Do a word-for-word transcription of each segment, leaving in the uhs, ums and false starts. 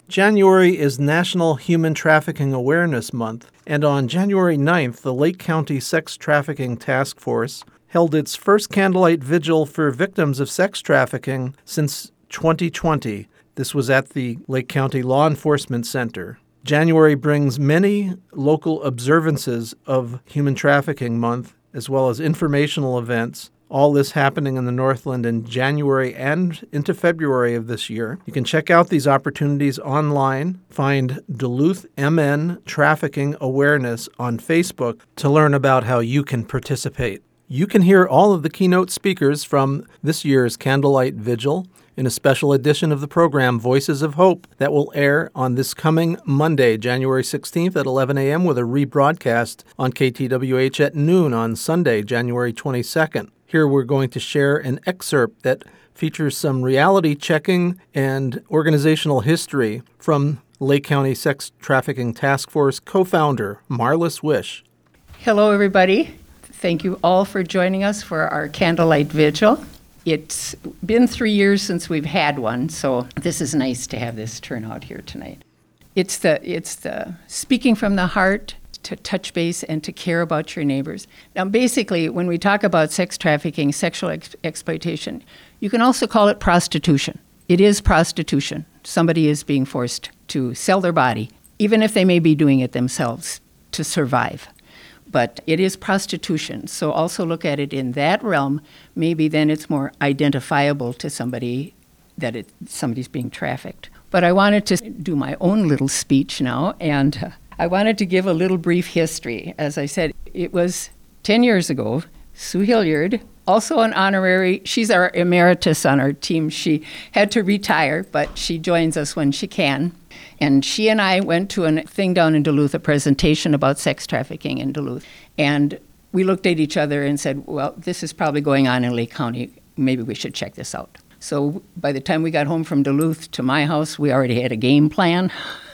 January is National Human Trafficking Awareness Month, and on January ninth, the Lake County Sex Trafficking Task Force held its first candlelight vigil for victims of sex trafficking since twenty twenty. This was at the Lake County Law Enforcement Center. January brings many local observances of Human Trafficking Month, as well as informational events. All this happening in the Northland in January and into February of this year. You can check out these opportunities online. Find Duluth M N Trafficking Awareness on Facebook to learn about how you can participate. You can hear all of the keynote speakers from this year's Candlelight Vigil in a special edition of the program Voices of Hope that will air on this coming Monday, January sixteenth at eleven a.m. with a rebroadcast on K T W H at noon on Sunday, January twenty-second. Here we're going to share an excerpt that features some reality checking and organizational history from Lake County Sex Trafficking Task Force co-founder Marlis Wish. Hello, everybody. Thank you all for joining us for our Candlelight Vigil. It's been three years since we've had one, so this is nice to have this turnout here tonight. It's the it's the speaking from the heart, to touch base and to care about your neighbors. Now, basically, when we talk about sex trafficking, sexual ex- exploitation, you can also call it prostitution. It is prostitution. Somebody is being forced to sell their body, even if they may be doing it themselves, to survive. But it is prostitution. So also look at it in that realm. Maybe then it's more identifiable to somebody that it, somebody's being trafficked. But I wanted to do my own little speech now, and uh, I wanted to give a little brief history. As I said, it was ten years ago. Sue Hilliard, also an honorary, she's our emeritus on our team. She had to retire, but she joins us when she can. And she and I went to a thing down in Duluth, a presentation about sex trafficking in Duluth. And we looked at each other and said, well, this is probably going on in Lake County. Maybe we should check this out. So by the time we got home from Duluth to my house, we already had a game plan.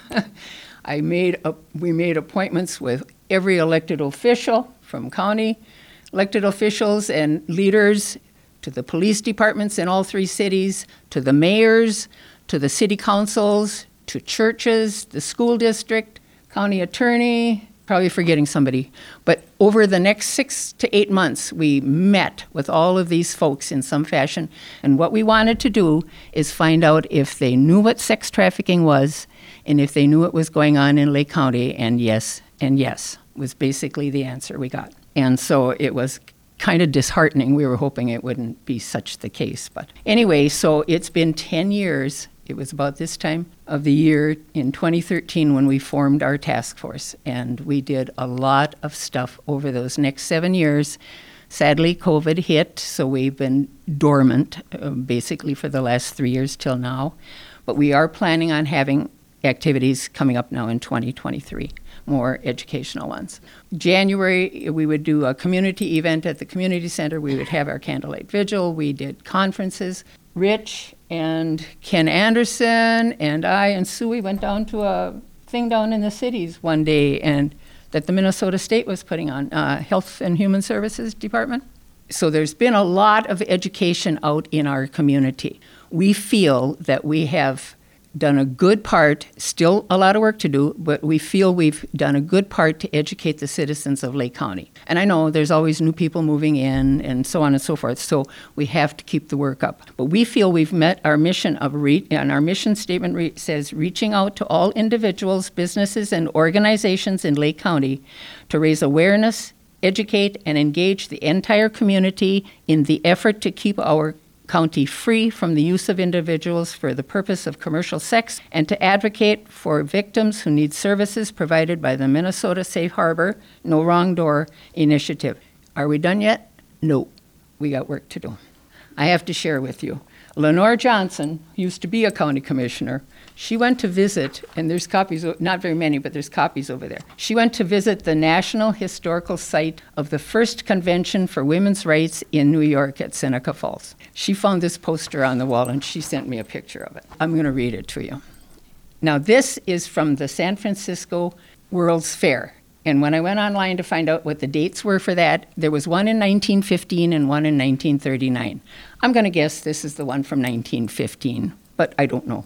I made a, we made appointments with every elected official from county, elected officials and leaders, to the police departments in all three cities, to the mayors, to the city councils, to churches, the school district, county attorney, probably forgetting somebody. But over the next six to eight months, we met with all of these folks in some fashion. And what we wanted to do is find out if they knew what sex trafficking was, and if they knew it was going on in Lake County, and yes, and yes, was basically the answer we got. And so it was kind of disheartening. We were hoping it wouldn't be such the case. But anyway, so it's been ten years. It was about this time of the year in twenty thirteen when we formed our task force. And we did a lot of stuff over those next seven years. Sadly, COVID hit, so we've been dormant uh, basically for the last three years till now. But we are planning on having activities coming up now in twenty twenty-three, more educational ones. January, we would do a community event at the community center. We would have our Candlelight Vigil. We did conferences. Rich and Ken Anderson and I and Sue, we went down to a thing down in the cities one day and that the Minnesota State was putting on, uh, Health and Human Services Department. So there's been a lot of education out in our community. We feel that we have done a good part, still a lot of work to do, but we feel we've done a good part to educate the citizens of Lake County. And I know there's always new people moving in and so on and so forth, so we have to keep the work up. But we feel we've met our mission of, re- and our mission statement re- says, reaching out to all individuals, businesses, and organizations in Lake County to raise awareness, educate, and engage the entire community in the effort to keep our county free from the use of individuals for the purpose of commercial sex, and to advocate for victims who need services provided by the Minnesota Safe Harbor No Wrong Door initiative. Are we done yet? No. We got work to do. I have to share with you. Lenore Johnson used to be a county commissioner. She went to visit, and there's copies, not very many, but there's copies over there. She went to visit the National Historical Site of the first Convention for Women's Rights in New York at Seneca Falls. She found this poster on the wall, and she sent me a picture of it. I'm going to read it to you. Now, this is from the San Francisco World's Fair. And when I went online to find out what the dates were for that, there was one in nineteen fifteen and one in nineteen thirty-nine. I'm going to guess this is the one from nineteen fifteen, but I don't know.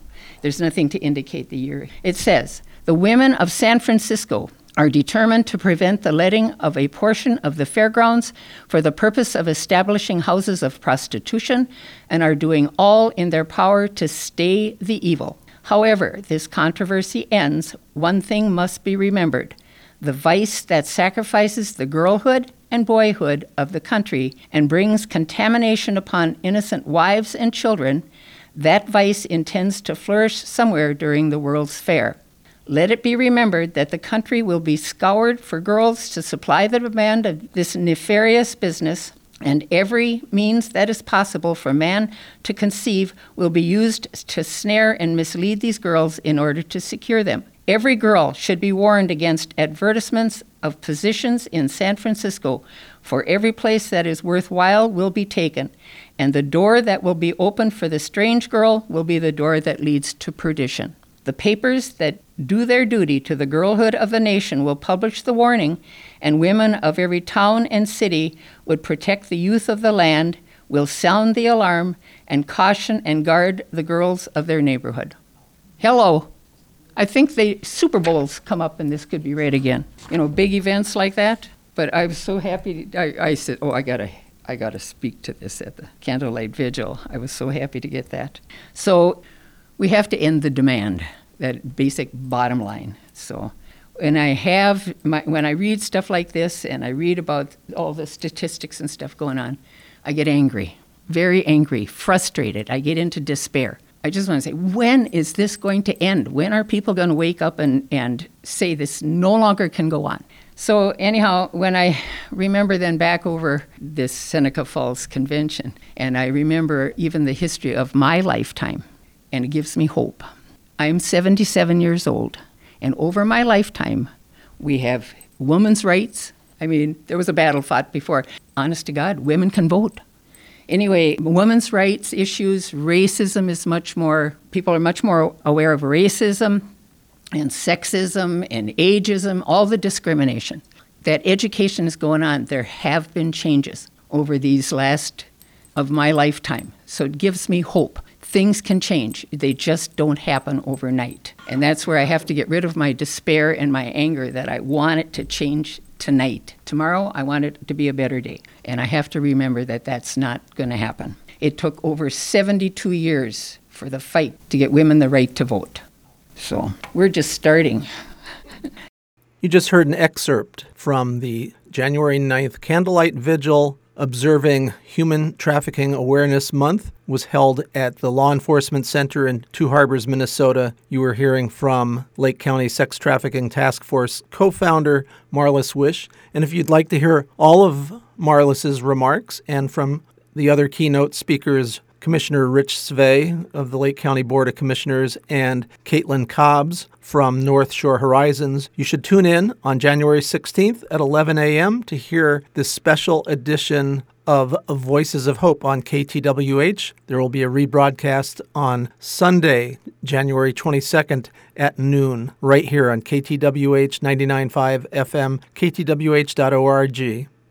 There's nothing to indicate the year. It says, the women of San Francisco are determined to prevent the letting of a portion of the fairgrounds for the purpose of establishing houses of prostitution and are doing all in their power to stay the evil. However, this controversy ends, one thing must be remembered. The vice that sacrifices the girlhood and boyhood of the country and brings contamination upon innocent wives and children, that vice intends to flourish somewhere during the World's Fair. Let it be remembered that the country will be scoured for girls to supply the demand of this nefarious business, and every means that is possible for man to conceive will be used to snare and mislead these girls in order to secure them. Every girl should be warned against advertisements of positions in San Francisco, for every place that is worthwhile will be taken, and the door that will be opened for the strange girl will be the door that leads to perdition. The papers that do their duty to the girlhood of the nation will publish the warning, and women of every town and city would protect the youth of the land, will sound the alarm, and caution and guard the girls of their neighborhood. Hello. I think the Super Bowls come up and this could be read again. You know, big events like that. But I was so happy. To, I, I said, oh, I gotta, I gotta speak to this at the Candlelight Vigil. I was so happy to get that. So we have to end the demand, that basic bottom line. So when I have, my, when I read stuff like this and I read about all the statistics and stuff going on, I get angry, very angry, frustrated. I get into despair. I just want to say, when is this going to end? When are people going to wake up and, and say this no longer can go on? So anyhow, when I remember then back over this Seneca Falls Convention, and I remember even the history of my lifetime, and it gives me hope. I'm seventy-seven years old, and over my lifetime, we have women's rights. I mean, there was a battle fought before. Honest to God, women can vote. Anyway, women's rights issues, racism is much more, people are much more aware of racism and sexism and ageism, all the discrimination. That education is going on. There have been changes over these last of my lifetime. So it gives me hope. Things can change. They just don't happen overnight. And that's where I have to get rid of my despair and my anger that I want it to change tonight. Tomorrow, I want it to be a better day. And I have to remember that that's not going to happen. It took over seventy-two years for the fight to get women the right to vote. So we're just starting. You just heard an excerpt from the January ninth Candlelight Vigil observing Human Trafficking Awareness Month was held at the Law Enforcement Center in Two Harbors, Minnesota. You were hearing from Lake County Sex Trafficking Task Force co-founder Marlis Wish. And if you'd like to hear all of Marlis's remarks and from the other keynote speakers, Commissioner Rich Svay of the Lake County Board of Commissioners and Caitlin Cobbs from North Shore Horizons, you should tune in on January sixteenth at eleven a.m. to hear this special edition of Voices of Hope on K T W H. There will be a rebroadcast on Sunday, January twenty-second at noon, right here on K T W H ninety-nine point five F M, K T W H dot org.